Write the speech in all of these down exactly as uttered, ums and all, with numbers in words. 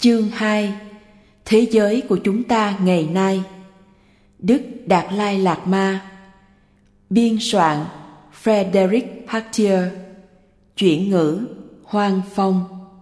Chương hai. Thế giới của chúng ta ngày nay. Đức Đạt Lai Lạt Ma. Biên soạn Frederick Hartier. Chuyển ngữ Hoang Phong.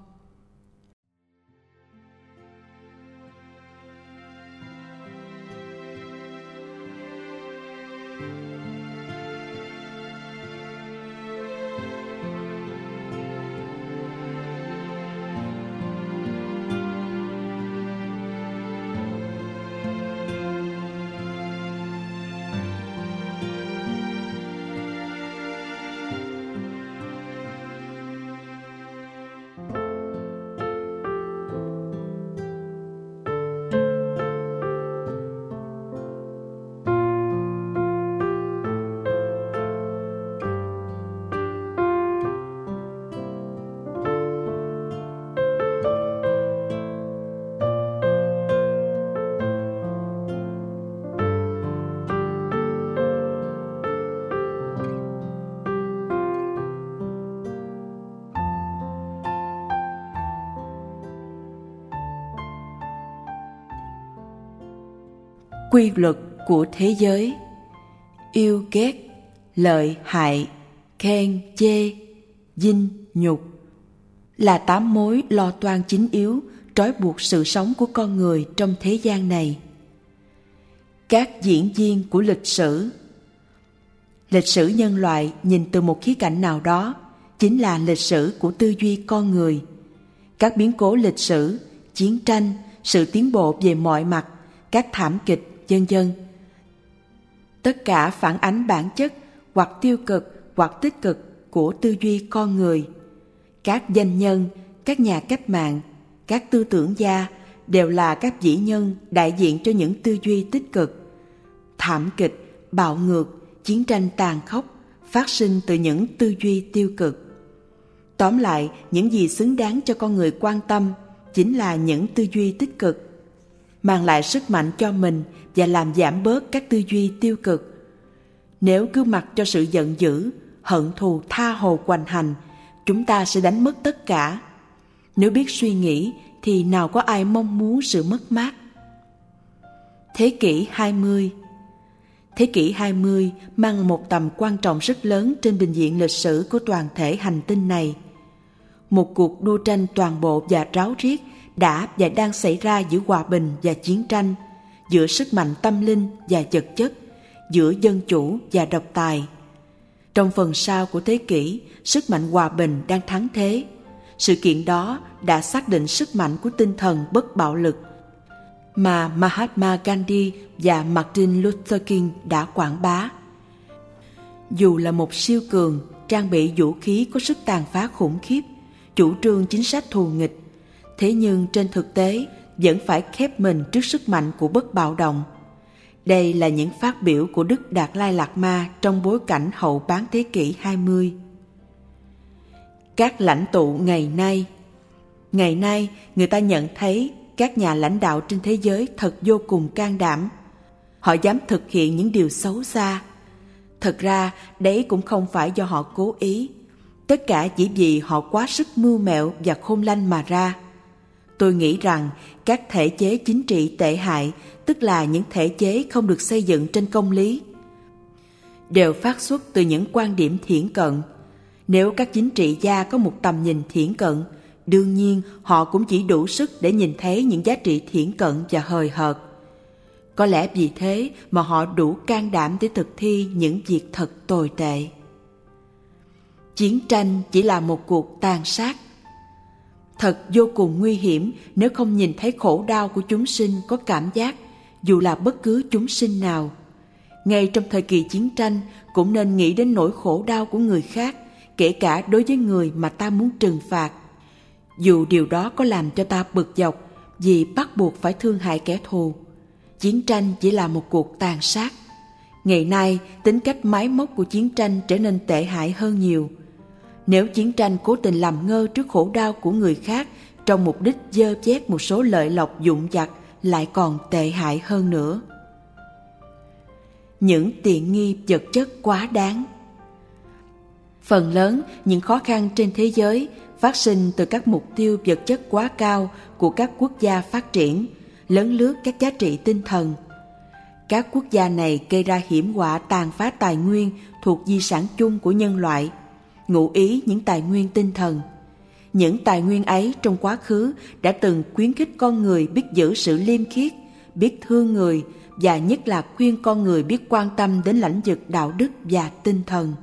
Quy luật của thế giới. Yêu ghét, lợi hại, khen chê, dinh nhục là tám mối lo toan chính yếu trói buộc sự sống của con người trong thế gian này. Các diễn viên của lịch sử. Lịch sử nhân loại nhìn từ một khía cạnh nào đó chính là lịch sử của tư duy con người. Các biến cố lịch sử, chiến tranh, sự tiến bộ về mọi mặt, các thảm kịch, vân vân. Tất cả phản ánh bản chất hoặc tiêu cực hoặc tích cực của tư duy con người. Các danh nhân, các nhà cách mạng, các tư tưởng gia đều là các vĩ nhân đại diện cho những tư duy tích cực. Thảm kịch, bạo ngược, chiến tranh tàn khốc phát sinh từ những tư duy tiêu cực. Tóm lại, những gì xứng đáng cho con người quan tâm chính là những tư duy tích cực, mang lại sức mạnh cho mình và làm giảm bớt các tư duy tiêu cực. Nếu cứ mặc cho sự giận dữ, hận thù tha hồ hoành hành, chúng ta sẽ đánh mất tất cả. Nếu biết suy nghĩ thì nào có ai mong muốn sự mất mát. Thế kỷ hai mươi. Thế kỷ hai mươi mang một tầm quan trọng rất lớn trên bình diện lịch sử của toàn thể hành tinh này. Một cuộc đua tranh toàn bộ và ráo riết đã và đang xảy ra giữa hòa bình và chiến tranh, giữa sức mạnh tâm linh và vật chất, giữa dân chủ và độc tài. Trong phần sau của thế kỷ, sức mạnh hòa bình đang thắng thế. Sự kiện đó đã xác định sức mạnh của tinh thần bất bạo lực mà Mahatma Gandhi và Martin Luther King đã quảng bá. Dù là một siêu cường trang bị vũ khí có sức tàn phá khủng khiếp, chủ trương chính sách thù nghịch, thế nhưng trên thực tế vẫn phải khép mình trước sức mạnh của bất bạo động. Đây là những phát biểu của Đức Đạt Lai Lạt Ma trong bối cảnh hậu bán thế kỷ hai mươi. Các lãnh tụ ngày nay. Ngày nay, người ta nhận thấy các nhà lãnh đạo trên thế giới thật vô cùng can đảm. Họ dám thực hiện những điều xấu xa. Thật ra, đấy cũng không phải do họ cố ý. Tất cả chỉ vì họ quá sức mưu mẹo và khôn lanh mà ra. Tôi nghĩ rằng các thể chế chính trị tệ hại, tức là những thể chế không được xây dựng trên công lý, đều phát xuất từ những quan điểm thiển cận. Nếu các chính trị gia có một tầm nhìn thiển cận, đương nhiên họ cũng chỉ đủ sức để nhìn thấy những giá trị thiển cận và hời hợt. Có lẽ vì thế mà họ đủ can đảm để thực thi những việc thật tồi tệ. Chiến tranh chỉ là một cuộc tàn sát. Thật vô cùng nguy hiểm nếu không nhìn thấy khổ đau của chúng sinh có cảm giác, dù là bất cứ chúng sinh nào. Ngay trong thời kỳ chiến tranh cũng nên nghĩ đến nỗi khổ đau của người khác, kể cả đối với người mà ta muốn trừng phạt. Dù điều đó có làm cho ta bực dọc vì bắt buộc phải thương hại kẻ thù. Chiến tranh chỉ là một cuộc tàn sát. Ngày nay, tính cách máy móc của chiến tranh trở nên tệ hại hơn nhiều. Nếu chiến tranh cố tình làm ngơ trước khổ đau của người khác trong mục đích dơ chét một số lợi lộc dụng vặt, lại còn tệ hại hơn nữa. Những tiện nghi vật chất quá đáng. Phần lớn những khó khăn trên thế giới phát sinh từ các mục tiêu vật chất quá cao của các quốc gia phát triển, lấn lướt các giá trị tinh thần. Các quốc gia này gây ra hiểm họa tàn phá tài nguyên thuộc di sản chung của nhân loại, ngụ ý những tài nguyên tinh thần. Những tài nguyên ấy trong quá khứ đã từng khuyến khích con người biết giữ sự liêm khiết, biết thương người và nhất là khuyên con người biết quan tâm đến lãnh vực đạo đức và tinh thần.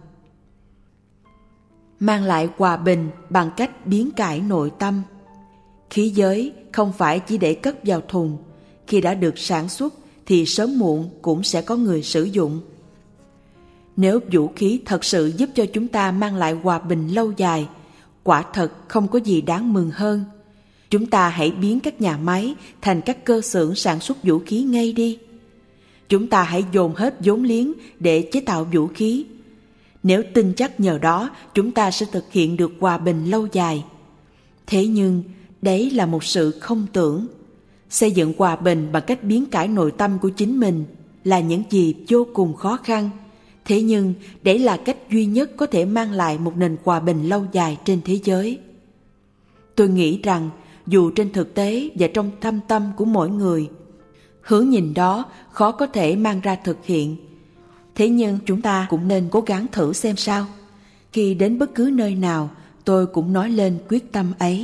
Mang lại hòa bình bằng cách biến cải nội tâm. Khí giới không phải chỉ để cất vào thùng, khi đã được sản xuất thì sớm muộn cũng sẽ có người sử dụng. Nếu vũ khí thật sự giúp cho chúng ta mang lại hòa bình lâu dài, quả thật không có gì đáng mừng hơn. Chúng ta hãy biến các nhà máy thành các cơ xưởng sản xuất vũ khí ngay đi. Chúng ta hãy dồn hết vốn liếng để chế tạo vũ khí. Nếu tin chắc nhờ đó chúng ta sẽ thực hiện được hòa bình lâu dài. Thế nhưng, đấy là một sự không tưởng. Xây dựng hòa bình bằng cách biến cải nội tâm của chính mình là những gì vô cùng khó khăn. Thế nhưng, đấy là cách duy nhất có thể mang lại một nền hòa bình lâu dài trên thế giới. Tôi nghĩ rằng, dù trên thực tế và trong thâm tâm của mỗi người, hướng nhìn đó khó có thể mang ra thực hiện. Thế nhưng chúng ta cũng nên cố gắng thử xem sao. Khi đến bất cứ nơi nào, tôi cũng nói lên quyết tâm ấy.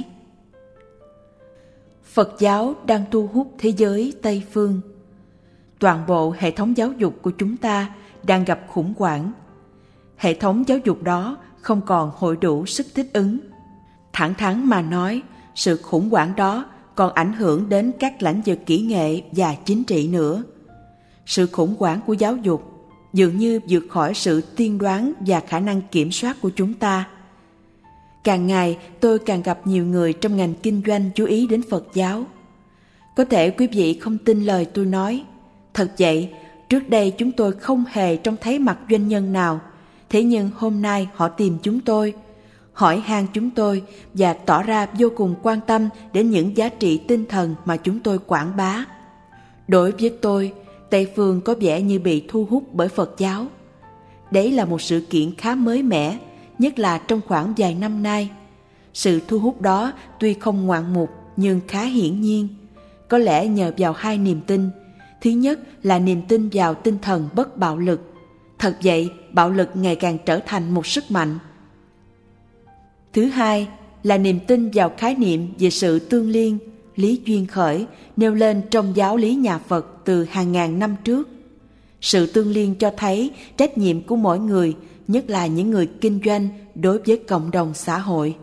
Phật giáo đang thu hút thế giới Tây phương. Toàn bộ hệ thống giáo dục của chúng ta đang gặp khủng hoảng. Hệ thống giáo dục đó không còn hội đủ sức thích ứng. Thẳng thắn mà nói, sự khủng hoảng đó còn ảnh hưởng đến các lĩnh vực kỹ nghệ và chính trị nữa. Sự khủng hoảng của giáo dục dường như vượt khỏi sự tiên đoán và khả năng kiểm soát của chúng ta. Càng ngày tôi càng gặp nhiều người trong ngành kinh doanh chú ý đến Phật giáo. Có thể quý vị không tin lời tôi nói. Thật vậy, trước đây chúng tôi không hề trông thấy mặt doanh nhân nào. Thế nhưng hôm nay họ tìm chúng tôi, hỏi han chúng tôi và tỏ ra vô cùng quan tâm đến những giá trị tinh thần mà chúng tôi quảng bá. Đối với tôi, Tây phương có vẻ như bị thu hút bởi Phật giáo. Đấy là một sự kiện khá mới mẻ, nhất là trong khoảng vài năm nay. Sự thu hút đó tuy không ngoạn mục nhưng khá hiển nhiên. Có lẽ nhờ vào hai niềm tin. Thứ nhất là niềm tin vào tinh thần bất bạo lực. Thật vậy, bạo lực ngày càng trở thành một sức mạnh. Thứ hai là niềm tin vào khái niệm về sự tương liên, lý duyên khởi, nêu lên trong giáo lý nhà Phật từ hàng ngàn năm trước. Sự tương liên cho thấy trách nhiệm của mỗi người, nhất là những người kinh doanh đối với cộng đồng xã hội.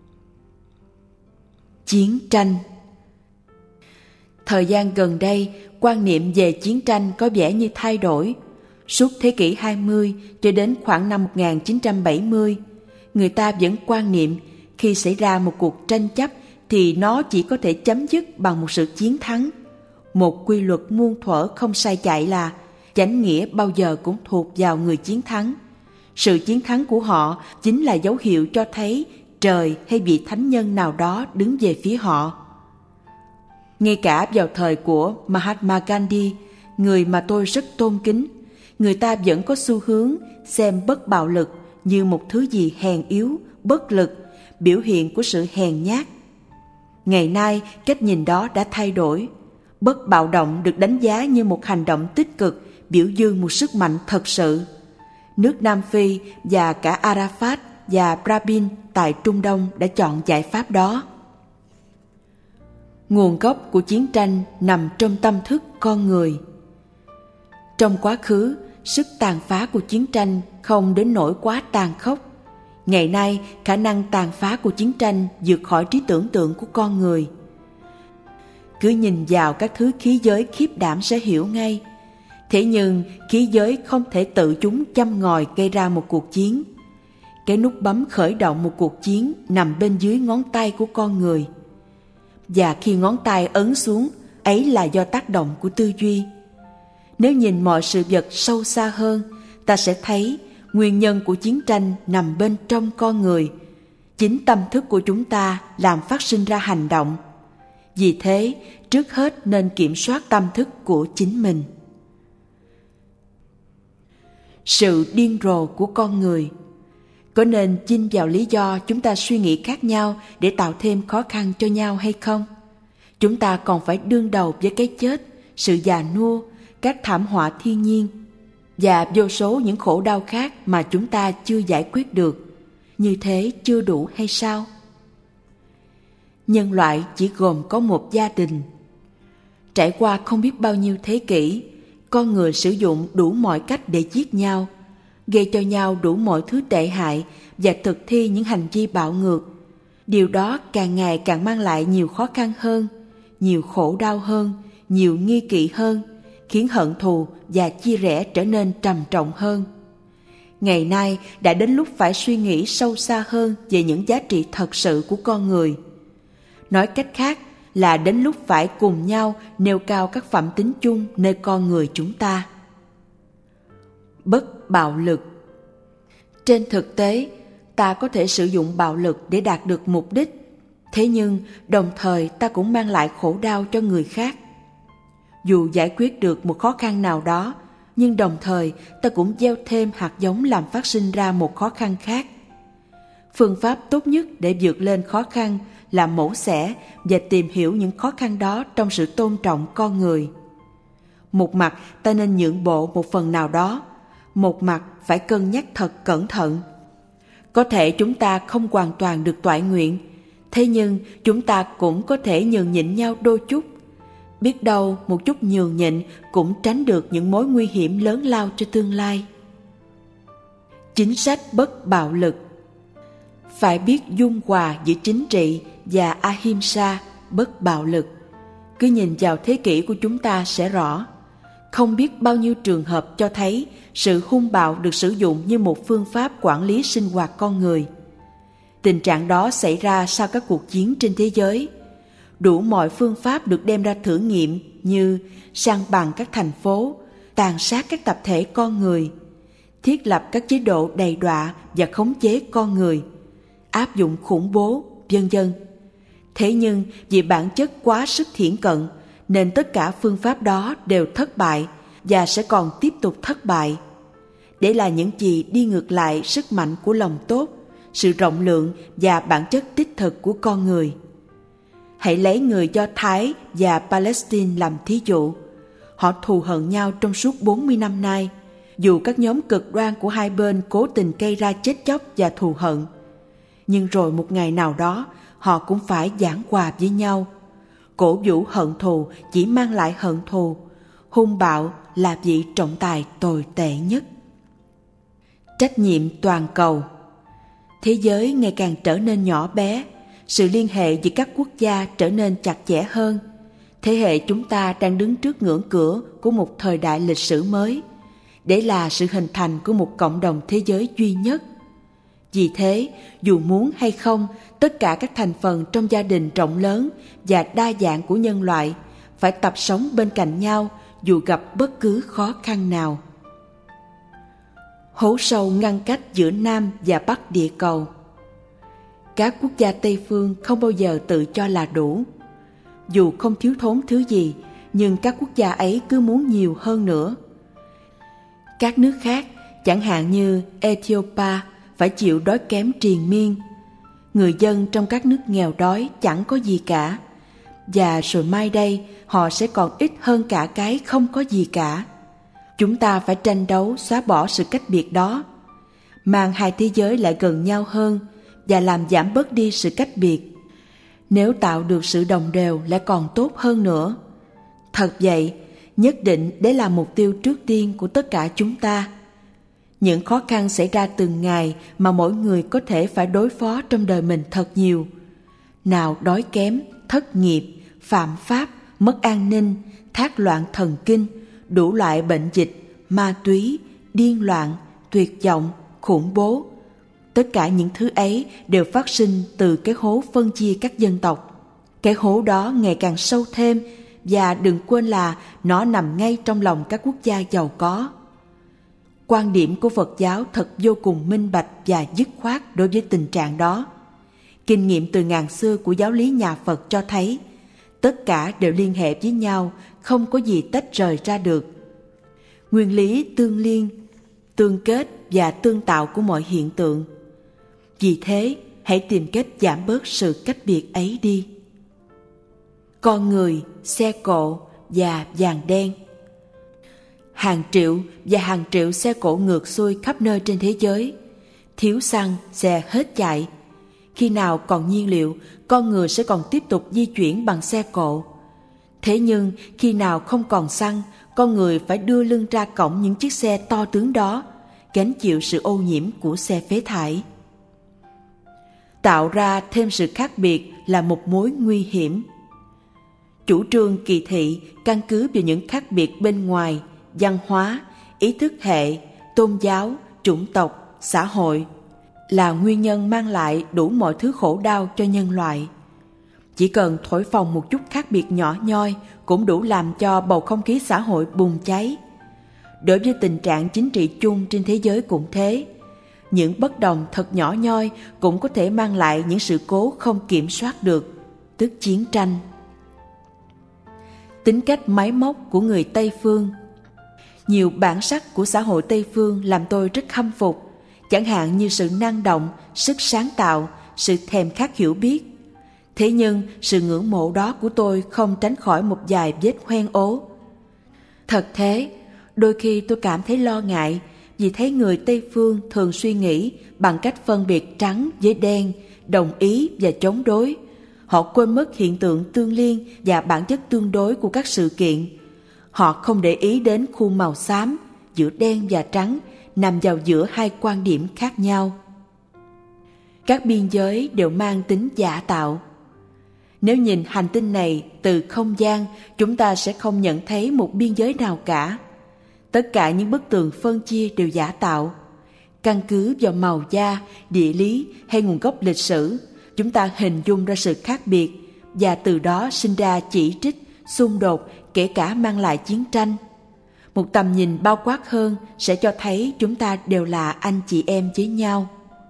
Chiến tranh. Thời gian gần đây, quan niệm về chiến tranh có vẻ như thay đổi. Suốt thế kỷ hai mươi cho đến khoảng năm một nghìn chín trăm bảy mươi, người ta vẫn quan niệm khi xảy ra một cuộc tranh chấp thì nó chỉ có thể chấm dứt bằng một sự chiến thắng. Một quy luật muôn thuở không sai chạy là chánh nghĩa bao giờ cũng thuộc vào người chiến thắng. Sự chiến thắng của họ chính là dấu hiệu cho thấy trời hay vị thánh nhân nào đó đứng về phía họ. Ngay cả vào thời của Mahatma Gandhi, người mà tôi rất tôn kính, người ta vẫn có xu hướng xem bất bạo lực như một thứ gì hèn yếu, bất lực, biểu hiện của sự hèn nhát. Ngày nay, cách nhìn đó đã thay đổi. Bất bạo động được đánh giá như một hành động tích cực, biểu dương một sức mạnh thật sự. Nước Nam Phi và cả Arafat và Rabin tại Trung Đông đã chọn giải pháp đó. Nguồn gốc của chiến tranh nằm trong tâm thức con người. Trong quá khứ, sức tàn phá của chiến tranh không đến nỗi quá tàn khốc. Ngày nay, khả năng tàn phá của chiến tranh vượt khỏi trí tưởng tượng của con người. Cứ nhìn vào các thứ khí giới khiếp đảm sẽ hiểu ngay. Thế nhưng, khí giới không thể tự chúng châm ngòi gây ra một cuộc chiến. Cái nút bấm khởi động một cuộc chiến nằm bên dưới ngón tay của con người. Và khi ngón tay ấn xuống, ấy là do tác động của tư duy. Nếu nhìn mọi sự vật sâu xa hơn, ta sẽ thấy nguyên nhân của chiến tranh nằm bên trong con người. Chính tâm thức của chúng ta làm phát sinh ra hành động. Vì thế, trước hết nên kiểm soát tâm thức của chính mình. Sự điên rồ của con người. Có nên chinh vào lý do chúng ta suy nghĩ khác nhau để tạo thêm khó khăn cho nhau hay không? Chúng ta còn phải đương đầu với cái chết, sự già nua, các thảm họa thiên nhiên và vô số những khổ đau khác mà chúng ta chưa giải quyết được. Như thế chưa đủ hay sao? Nhân loại chỉ gồm có một gia đình. Trải qua không biết bao nhiêu thế kỷ, con người sử dụng đủ mọi cách để giết nhau, gây cho nhau đủ mọi thứ tệ hại và thực thi những hành vi bạo ngược. Điều đó càng ngày càng mang lại nhiều khó khăn hơn, nhiều khổ đau hơn, nhiều nghi kỵ hơn, khiến hận thù và chia rẽ trở nên trầm trọng hơn. Ngày nay đã đến lúc phải suy nghĩ sâu xa hơn về những giá trị thật sự của con người. Nói cách khác là đến lúc phải cùng nhau nêu cao các phẩm tính chung nơi con người chúng ta. Bất bạo lực. Trên thực tế, ta có thể sử dụng bạo lực để đạt được mục đích, thế nhưng đồng thời ta cũng mang lại khổ đau cho người khác. Dù giải quyết được một khó khăn nào đó, nhưng đồng thời ta cũng gieo thêm hạt giống làm phát sinh ra một khó khăn khác. Phương pháp tốt nhất để vượt lên khó khăn là mổ xẻ và tìm hiểu những khó khăn đó trong sự tôn trọng con người. Một mặt ta nên nhượng bộ một phần nào đó, một mặt phải cân nhắc thật cẩn thận. Có thể chúng ta không hoàn toàn được toại nguyện, thế nhưng chúng ta cũng có thể nhường nhịn nhau đôi chút. Biết đâu một chút nhường nhịn cũng tránh được những mối nguy hiểm lớn lao cho tương lai. Chính sách bất bạo lực. Phải biết dung hòa giữa chính trị và ahimsa, bất bạo lực. Cứ nhìn vào thế kỷ của chúng ta sẽ rõ. Không biết bao nhiêu trường hợp cho thấy sự hung bạo được sử dụng như một phương pháp quản lý sinh hoạt con người. Tình trạng đó xảy ra sau các cuộc chiến trên thế giới. Đủ mọi phương pháp được đem ra thử nghiệm như san bằng các thành phố, tàn sát các tập thể con người, thiết lập các chế độ đầy đọa và khống chế con người, áp dụng khủng bố, vân vân. Thế nhưng vì bản chất quá sức thiển cận, nên tất cả phương pháp đó đều thất bại và sẽ còn tiếp tục thất bại. Để là những gì đi ngược lại sức mạnh của lòng tốt, sự rộng lượng và bản chất đích thực của con người. Hãy lấy người Do Thái và Palestine làm thí dụ. Họ thù hận nhau trong suốt bốn mươi năm nay, dù các nhóm cực đoan của hai bên cố tình gây ra chết chóc và thù hận. Nhưng rồi một ngày nào đó, họ cũng phải giảng hòa với nhau. Cổ vũ hận thù chỉ mang lại hận thù. Hung bạo là vị trọng tài tồi tệ nhất. Trách nhiệm toàn cầu. Thế giới ngày càng trở nên nhỏ bé, sự liên hệ giữa các quốc gia trở nên chặt chẽ hơn. Thế hệ chúng ta đang đứng trước ngưỡng cửa của một thời đại lịch sử mới, để là sự hình thành của một cộng đồng thế giới duy nhất. Vì thế, dù muốn hay không, tất cả các thành phần trong gia đình rộng lớn và đa dạng của nhân loại phải tập sống bên cạnh nhau dù gặp bất cứ khó khăn nào. Hố sâu ngăn cách giữa Nam và Bắc địa cầu. Các quốc gia Tây phương không bao giờ tự cho là đủ. Dù không thiếu thốn thứ gì, nhưng các quốc gia ấy cứ muốn nhiều hơn nữa. Các nước khác, chẳng hạn như Ethiopia, phải chịu đói kém triền miên. Người dân trong các nước nghèo đói chẳng có gì cả. Và rồi mai đây, họ sẽ còn ít hơn cả cái không có gì cả. Chúng ta phải tranh đấu xóa bỏ sự cách biệt đó, mang hai thế giới lại gần nhau hơn và làm giảm bớt đi sự cách biệt. Nếu tạo được sự đồng đều lại còn tốt hơn nữa. Thật vậy, nhất định đấy là mục tiêu trước tiên của tất cả chúng ta. Những khó khăn xảy ra từng ngày mà mỗi người có thể phải đối phó trong đời mình thật nhiều. Nào đói kém, thất nghiệp, phạm pháp, mất an ninh, thác loạn thần kinh, đủ loại bệnh dịch, ma túy, điên loạn, tuyệt vọng, khủng bố. Tất cả những thứ ấy đều phát sinh từ cái hố phân chia các dân tộc. Cái hố đó ngày càng sâu thêm, và đừng quên là nó nằm ngay trong lòng các quốc gia giàu có. Quan điểm của Phật giáo thật vô cùng minh bạch và dứt khoát đối với tình trạng đó. Kinh nghiệm từ ngàn xưa của giáo lý nhà Phật cho thấy tất cả đều liên hệ với nhau, không có gì tách rời ra được. Nguyên lý tương liên, tương kết và tương tạo của mọi hiện tượng. Vì thế, hãy tìm cách giảm bớt sự cách biệt ấy đi. Con người, xe cộ và vàng đen. Hàng triệu và hàng triệu xe cộ ngược xuôi khắp nơi trên thế giới. Thiếu xăng, xe hết chạy. Khi nào còn nhiên liệu, con người sẽ còn tiếp tục di chuyển bằng xe cộ. Thế nhưng khi nào không còn xăng, con người phải đưa lưng ra cổng những chiếc xe to tướng đó, gánh chịu sự ô nhiễm của xe phế thải. Tạo ra thêm sự khác biệt là một mối nguy hiểm. Chủ trương kỳ thị căn cứ vào những khác biệt bên ngoài, văn hóa, ý thức hệ, tôn giáo, chủng tộc, xã hội là nguyên nhân mang lại đủ mọi thứ khổ đau cho nhân loại. Chỉ cần thổi phồng một chút khác biệt nhỏ nhoi cũng đủ làm cho bầu không khí xã hội bùng cháy. Đối với tình trạng chính trị chung trên thế giới cũng thế. Những bất đồng thật nhỏ nhoi cũng có thể mang lại những sự cố không kiểm soát được, tức chiến tranh. Tính cách máy móc của người Tây Phương. Nhiều bản sắc của xã hội Tây Phương làm tôi rất khâm phục, chẳng hạn như sự năng động, sức sáng tạo, sự thèm khát hiểu biết. Thế nhưng sự ngưỡng mộ đó của tôi không tránh khỏi một vài vết hoen ố. Thật thế, đôi khi tôi cảm thấy lo ngại vì thấy người Tây Phương thường suy nghĩ bằng cách phân biệt trắng với đen, đồng ý và chống đối. Họ quên mất hiện tượng tương liên và bản chất tương đối của các sự kiện. Họ không để ý đến khuôn màu xám giữa đen và trắng nằm vào giữa hai quan điểm khác nhau. Các biên giới đều mang tính giả tạo. Nếu nhìn hành tinh này từ không gian, chúng ta sẽ không nhận thấy một biên giới nào cả. Tất cả những bức tường phân chia đều giả tạo. Căn cứ vào màu da, địa lý hay nguồn gốc lịch sử, chúng ta hình dung ra sự khác biệt và từ đó sinh ra chỉ trích, xung đột, kể cả mang lại chiến tranh. Một tầm nhìn bao quát hơn sẽ cho thấy chúng ta đều là anh chị em với nhau.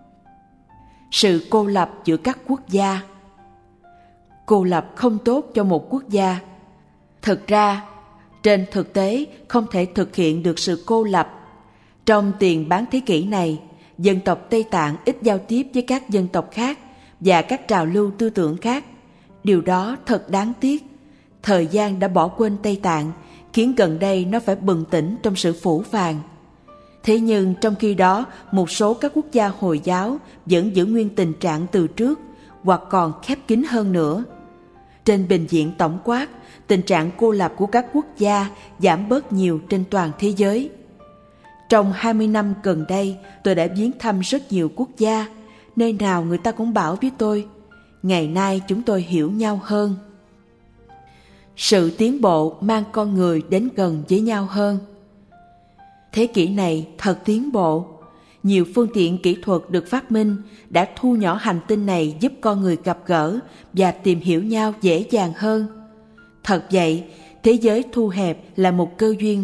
Sự cô lập giữa các quốc gia. Cô lập không tốt cho một quốc gia. Thực ra, trên thực tế không thể thực hiện được sự cô lập. Trong tiền bán thế kỷ này, dân tộc Tây Tạng ít giao tiếp với các dân tộc khác và các trào lưu tư tưởng khác. Điều đó thật đáng tiếc. Thời gian đã bỏ quên Tây Tạng, khiến gần đây nó phải bừng tỉnh trong sự phũ phàng. Thế nhưng trong khi đó, một số các quốc gia Hồi giáo vẫn giữ nguyên tình trạng từ trước, hoặc còn khép kín hơn nữa. Trên bình diện tổng quát, tình trạng cô lập của các quốc gia giảm bớt nhiều trên toàn thế giới. Trong hai mươi năm gần đây, tôi đã viếng thăm rất nhiều quốc gia, nơi nào người ta cũng bảo với tôi, ngày nay chúng tôi hiểu nhau hơn. Sự tiến bộ mang con người đến gần với nhau hơn. Thế kỷ này thật tiến bộ. Nhiều phương tiện kỹ thuật được phát minh đã thu nhỏ hành tinh này giúp con người gặp gỡ và tìm hiểu nhau dễ dàng hơn. Thật vậy, thế giới thu hẹp là một cơ duyên